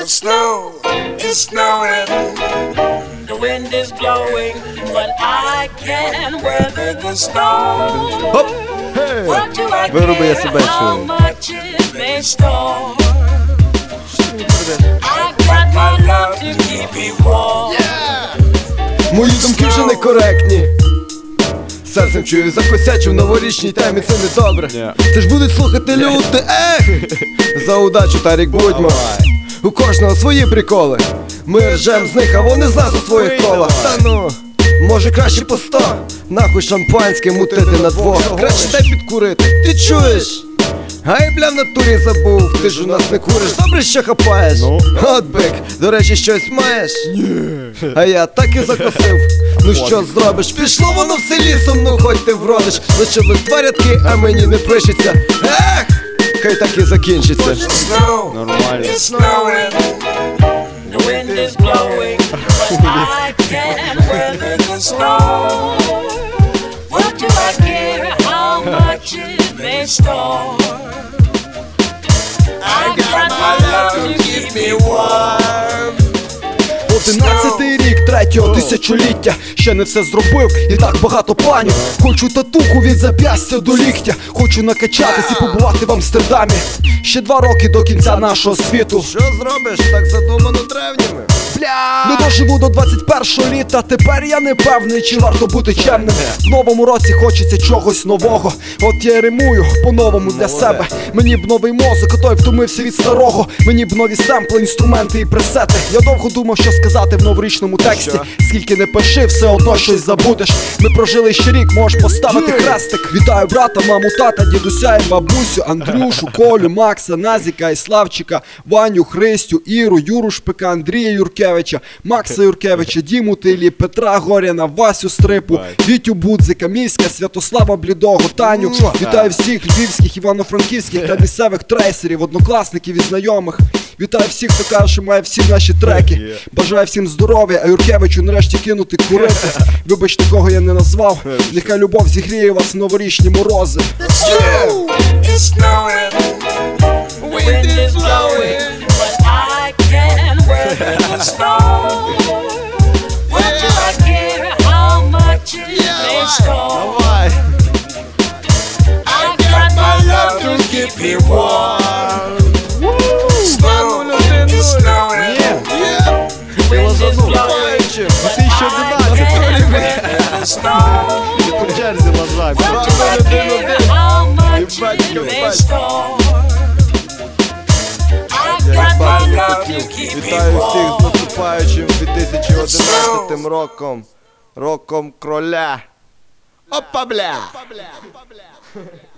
The snow is snowing, the wind is blowing, but I can weather the storm. Хоп! Hey! What do I Вироби я care себе how чую. much it may storm? I've got my love to keep me warm. Мої думки вже некоректні. Серцем чую, закосячу в новорічній темі, це не добре. Це ж будуть слухати люди, за удачу, Тарік, будьмо. У кожного свої приколи. Ми ржем з них, а вони з нас у своїх колах. Та ну, може краще по 100. Нахуй шампанське мутити на двох. Краще дай підкурити, ти чуєш? Ай, бля, в натурі забув, ти ж у нас не куриш, добре що хапаєш. От бик, до речі, щось маєш? А я так і закосив. Ну що зробиш, пішло воно в селі сумно, хоч ти вродиш. Почали порядки, а мені не пишеться. Ех, хай так і закінчиться. The snow Нормально. is snowing, the wind is blowing, but I can weather the storm. What do I care how much it may storm? I got my love to keep me warm. 11-й рік третього тисячоліття. Ще не все зробив, і так багато планів. Хочу татуху від зап'ястя до ліктя. Хочу накачатись і побувати в Амстердамі. Ще 2 роки до кінця нашого світу. Що зробиш, так задумано древніми. Не доживу до 21-го літа. Тепер я не певний, чи варто бути чемним. В новому році хочеться чогось нового. От я римую по-новому для себе. Мені б новий мозок, а той втомився від старого. Мені б нові семпли, інструменти і пресети. Я довго думав, що сказати в новорічному тексті. Скільки не пиши, все одно щось забудеш. Ми прожили ще рік, можеш поставити хрестик. Вітаю брата, маму, тата, дідуся і бабусю, Андрюшу, Колю, Макса, Назіка і Славчика, Ваню, Христю, Іру, Юру Шпика, Андрія Юркевича, Макса Юркевича, Діму Тилі, Петра Горяна, Васю Стрипу, Вітю Будзика, Міська, Святослава Блідого, Таню. Вітаю всіх львівських, івано-франківських та місцевих трейсерів, однокласників і знайомих. Вітаю всіх, хто каже, що має всі наші треки. Бажаю всім здоров'я, а Юркевичу нарешті кинути курити. Вибачте, кого я не назвав. Нехай любов зігріє вас в новорічні морози. The snow is snowing, the wind is blowing, but I can weather the storm. What do I care how much it may storm? I've got my love to keep me warm. Snow is snowing, the wind is blowing, but I can weather the storm. По черзі лазай. What do I care how much it may storm? I've got my love to keep me Вітаю всіх з warm. наступаючим 2011 роком. Роком кроля. Опа, бля!